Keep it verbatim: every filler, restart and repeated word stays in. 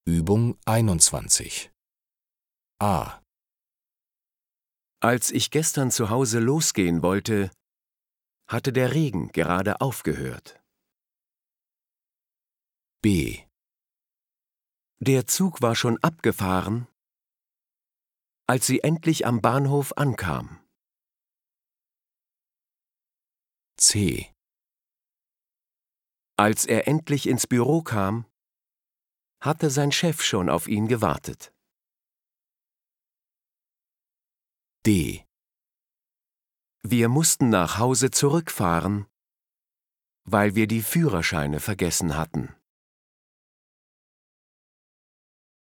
Übung einundzwanzig. A. Als ich gestern zu Hause losgehen wollte, hatte der Regen gerade aufgehört. B. Der Zug war schon abgefahren, als sie endlich am Bahnhof ankam. C. Als er endlich ins Büro kam, hatte sein Chef schon auf ihn gewartet. D. Wir mussten nach Hause zurückfahren, weil wir die Führerscheine vergessen hatten.